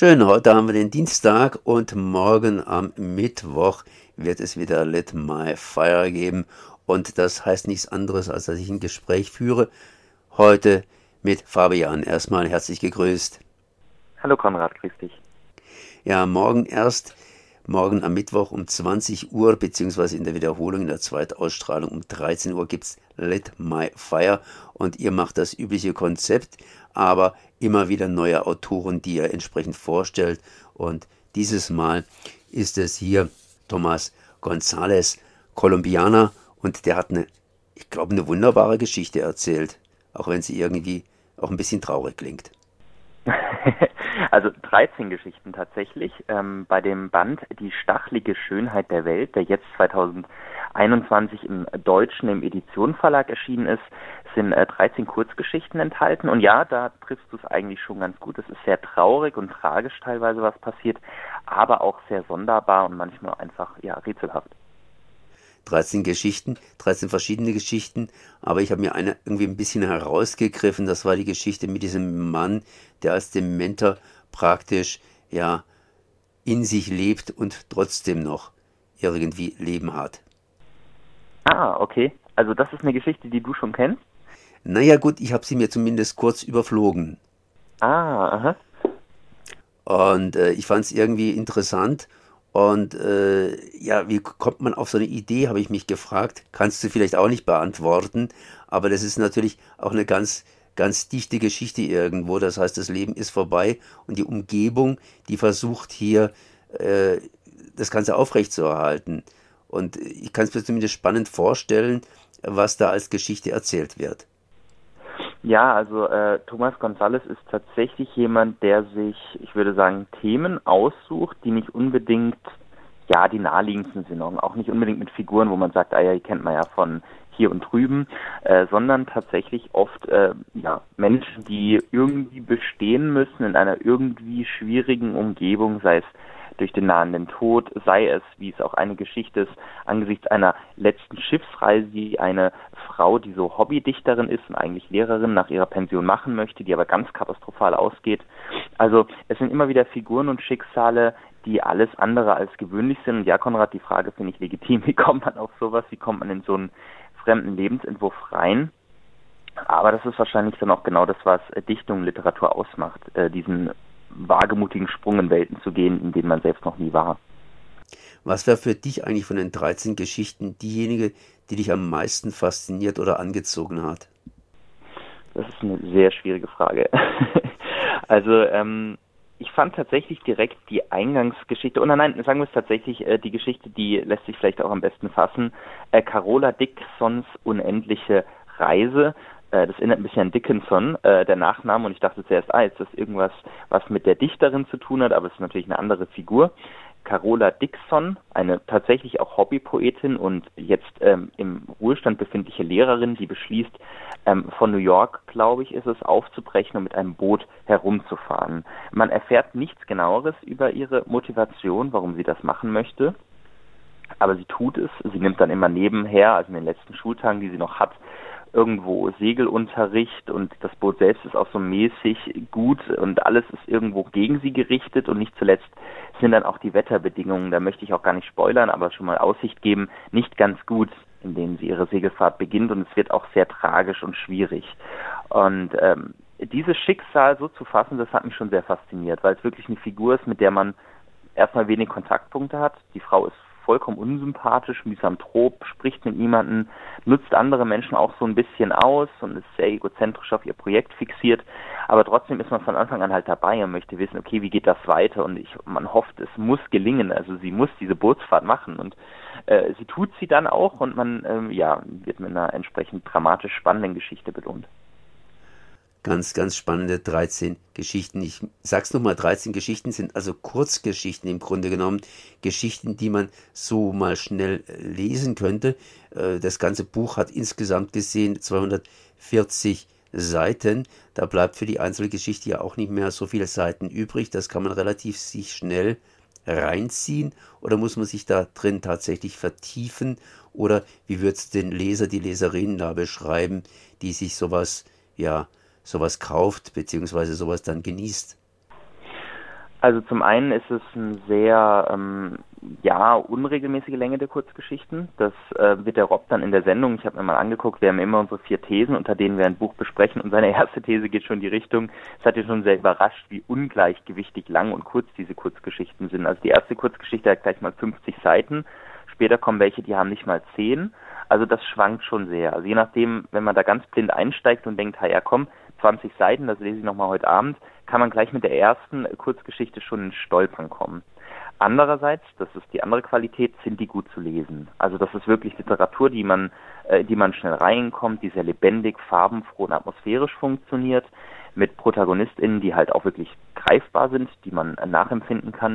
Schön, heute haben wir den Dienstag und morgen am Mittwoch wird es wieder Let My Fire geben. Und das heißt nichts anderes, als dass ich ein Gespräch führe. Heute mit Fabian. Erstmal herzlich gegrüßt. Hallo Konrad, grüß dich. Ja, morgen am Mittwoch um 20 Uhr, beziehungsweise in der Wiederholung in der Zweitausstrahlung um 13 Uhr gibt's Let My Fire und ihr macht das übliche Konzept, aber immer wieder neue Autoren, die ihr entsprechend vorstellt. Und dieses Mal ist es hier Thomas González, Kolumbianer, und der hat ich glaube, eine wunderbare Geschichte erzählt, auch wenn sie irgendwie auch ein bisschen traurig klingt. Also 13 Geschichten tatsächlich. Bei dem Band Die stachlige Schönheit der Welt, der jetzt 2021 im Deutschen im Edition Verlag erschienen ist, sind 13 Kurzgeschichten enthalten. Und ja, da triffst du es eigentlich schon ganz gut. Es ist sehr traurig und tragisch teilweise, was passiert, aber auch sehr sonderbar und manchmal einfach ja rätselhaft. 13 Geschichten, 13 verschiedene Geschichten, aber ich habe mir eine irgendwie ein bisschen herausgegriffen. Das war die Geschichte mit diesem Mann, der als Dementer praktisch ja in sich lebt und trotzdem noch irgendwie Leben hat. Ah, okay. Also das ist eine Geschichte, die du schon kennst? Naja gut, ich habe sie mir zumindest kurz überflogen. Ah, aha. Und ich fand es irgendwie interessant. Und ja, wie kommt man auf so eine Idee, habe ich mich gefragt. Kannst du vielleicht auch nicht beantworten. Aber das ist natürlich auch eine ganz, ganz dichte Geschichte irgendwo. Das heißt, das Leben ist vorbei und die Umgebung, die versucht hier äh, das Ganze aufrechtzuerhalten. Und ich kann es mir zumindest spannend vorstellen, was da als Geschichte erzählt wird. Ja, also Thomas González ist tatsächlich jemand, der sich, ich würde sagen, Themen aussucht, die nicht unbedingt, ja, die naheliegendsten sind, auch nicht unbedingt mit Figuren, wo man sagt, ah ja, die kennt man ja von hier und drüben, sondern tatsächlich oft ja, Menschen, die irgendwie bestehen müssen in einer irgendwie schwierigen Umgebung, sei es durch den nahenden Tod, sei es, wie es auch eine Geschichte ist, angesichts einer letzten Schiffsreise, die eine Frau, die so Hobbydichterin ist und eigentlich Lehrerin, nach ihrer Pension machen möchte, die aber ganz katastrophal ausgeht. Also es sind immer wieder Figuren und Schicksale, die alles andere als gewöhnlich sind. Und ja, Konrad, die Frage finde ich legitim. Wie kommt man auf sowas? Wie kommt man in so einen fremden Lebensentwurf rein? Aber das ist wahrscheinlich dann auch genau das, was Dichtung und Literatur ausmacht, diesen wagemutigen Sprung in Welten zu gehen, in denen man selbst noch nie war. Was wäre für dich eigentlich von den 13 Geschichten diejenige, die dich am meisten fasziniert oder angezogen hat? Das ist eine sehr schwierige Frage. Also ich fand tatsächlich direkt die Eingangsgeschichte, oder nein, sagen wir es tatsächlich, die Geschichte, die lässt sich vielleicht auch am besten fassen, Carola Dickinsons Unendliche Reise. Das erinnert ein bisschen an Dickinson, der Nachname, und ich dachte zuerst, ist das irgendwas, was mit der Dichterin zu tun hat, aber es ist natürlich eine andere Figur. Carola Dickson, eine tatsächlich auch Hobbypoetin und jetzt im Ruhestand befindliche Lehrerin, die beschließt, von New York, glaube ich, ist es, aufzubrechen und mit einem Boot herumzufahren. Man erfährt nichts Genaueres über ihre Motivation, warum sie das machen möchte, aber sie tut es. Sie nimmt dann immer nebenher, also in den letzten Schultagen, die sie noch hat, irgendwo Segelunterricht, und das Boot selbst ist auch so mäßig gut und alles ist irgendwo gegen sie gerichtet, und nicht zuletzt sind dann auch die Wetterbedingungen, da möchte ich auch gar nicht spoilern, aber schon mal Aussicht geben, nicht ganz gut, in denen sie ihre Segelfahrt beginnt, und es wird auch sehr tragisch und schwierig. Und dieses Schicksal so zu fassen, das hat mich schon sehr fasziniert, weil es wirklich eine Figur ist, mit der man erstmal wenig Kontaktpunkte hat. Die Frau ist vollkommen unsympathisch, Misanthrop, spricht mit niemandem, nutzt andere Menschen auch so ein bisschen aus und ist sehr egozentrisch auf ihr Projekt fixiert, aber trotzdem ist man von Anfang an halt dabei und möchte wissen, okay, wie geht das weiter, und man hofft, es muss gelingen, also sie muss diese Bootsfahrt machen, und sie tut sie dann auch, und man wird mit einer entsprechend dramatisch spannenden Geschichte belohnt. Ganz, ganz spannende 13 Geschichten. Ich sag's nochmal, 13 Geschichten sind also Kurzgeschichten im Grunde genommen. Geschichten, die man so mal schnell lesen könnte. Das ganze Buch hat insgesamt gesehen 240 Seiten. Da bleibt für die einzelne Geschichte ja auch nicht mehr so viele Seiten übrig. Das kann man relativ sich schnell reinziehen. Oder muss man sich da drin tatsächlich vertiefen? Oder wie wird's den Leser, die Leserin da beschreiben, die sich sowas kauft, beziehungsweise sowas dann genießt? Also zum einen ist es eine sehr unregelmäßige Länge der Kurzgeschichten. Das wird der Rob dann in der Sendung, ich habe mir mal angeguckt, wir haben immer unsere 4 Thesen, unter denen wir ein Buch besprechen, und seine erste These geht schon in die Richtung, es hat ihn schon sehr überrascht, wie ungleichgewichtig lang und kurz diese Kurzgeschichten sind. Also die erste Kurzgeschichte hat gleich mal 50 Seiten, später kommen welche, die haben nicht mal 10. Also das schwankt schon sehr. Also je nachdem, wenn man da ganz blind einsteigt und denkt, ja komm, 20 Seiten, das lese ich nochmal heute Abend, kann man gleich mit der ersten Kurzgeschichte schon ins Stolpern kommen. Andererseits, das ist die andere Qualität, sind die gut zu lesen. Also das ist wirklich Literatur, die man schnell reinkommt, die sehr lebendig, farbenfroh und atmosphärisch funktioniert, mit ProtagonistInnen, die halt auch wirklich greifbar sind, die man nachempfinden kann.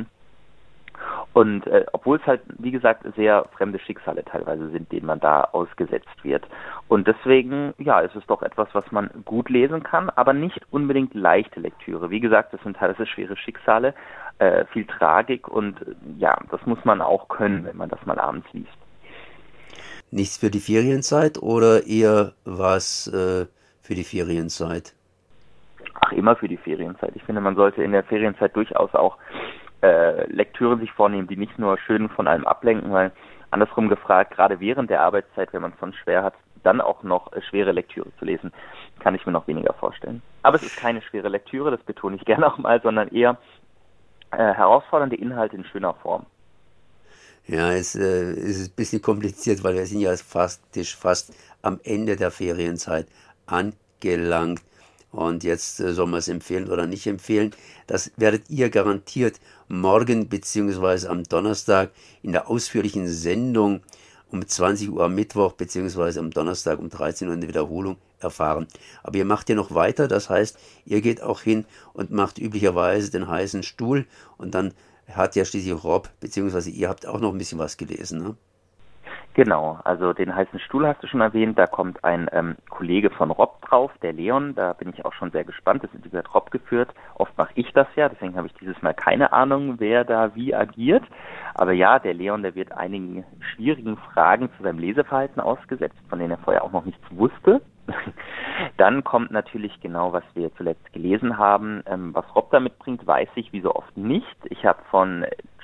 Und obwohl es halt, wie gesagt, sehr fremde Schicksale teilweise sind, denen man da ausgesetzt wird. Und deswegen, ist es doch etwas, was man gut lesen kann, aber nicht unbedingt leichte Lektüre. Wie gesagt, das sind teilweise schwere Schicksale, viel Tragik und das muss man auch können, wenn man das mal abends liest. Nichts für die Ferienzeit oder eher was für die Ferienzeit? Ach, immer für die Ferienzeit. Ich finde, man sollte in der Ferienzeit durchaus auch Lektüre sich vornehmen, die nicht nur schön von allem ablenken, weil andersrum gefragt, gerade während der Arbeitszeit, wenn man es schon schwer hat, dann auch noch schwere Lektüre zu lesen, kann ich mir noch weniger vorstellen. Aber es ist keine schwere Lektüre, das betone ich gerne auch mal, sondern eher herausfordernde Inhalte in schöner Form. Ja, es ist ein bisschen kompliziert, weil wir sind ja fast am Ende der Ferienzeit angelangt. Und jetzt soll man es empfehlen oder nicht empfehlen. Das werdet ihr garantiert morgen bzw. am Donnerstag in der ausführlichen Sendung um 20 Uhr am Mittwoch bzw. am Donnerstag um 13 Uhr in der Wiederholung erfahren. Aber ihr macht ja noch weiter, das heißt, ihr geht auch hin und macht üblicherweise den heißen Stuhl und dann hat ja schließlich Rob bzw. ihr habt auch noch ein bisschen was gelesen, ne? Genau, also den heißen Stuhl hast du schon erwähnt, da kommt ein Kollege von Rob drauf, der Leon, da bin ich auch schon sehr gespannt, das Interview hat Rob geführt, oft mache ich das ja, deswegen habe ich dieses Mal keine Ahnung, wer da wie agiert, aber ja, der Leon, der wird einigen schwierigen Fragen zu seinem Leseverhalten ausgesetzt, von denen er vorher auch noch nichts wusste. Dann kommt natürlich genau, was wir zuletzt gelesen haben, was Rob da mitbringt, weiß ich wie so oft nicht. Ich habe von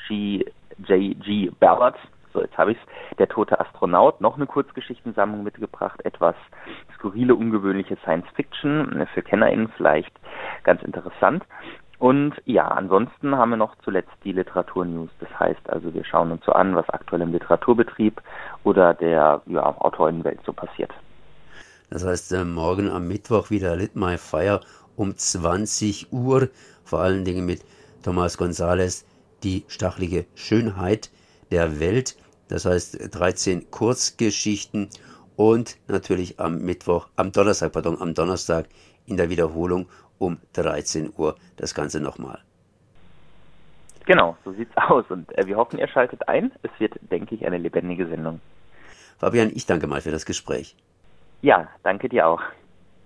J.G. Ballard, so jetzt habe ich es, Der tote Astronaut, noch eine Kurzgeschichtensammlung mitgebracht, etwas skurrile, ungewöhnliche Science-Fiction, für KennerInnen vielleicht ganz interessant. Und ansonsten haben wir noch zuletzt die Literatur-News, das heißt also, wir schauen uns so an, was aktuell im Literaturbetrieb oder der Autorinnenwelt so passiert. Das heißt, morgen am Mittwoch wieder Lit My Fire um 20 Uhr, vor allen Dingen mit Thomas González, die stachelige Schönheit der Welt. Das heißt 13 Kurzgeschichten und natürlich am Donnerstag in der Wiederholung um 13 Uhr das Ganze nochmal. Genau, so sieht's aus und wir hoffen, ihr schaltet ein. Es wird, denke ich, eine lebendige Sendung. Fabian, ich danke mal für das Gespräch. Ja, danke dir auch.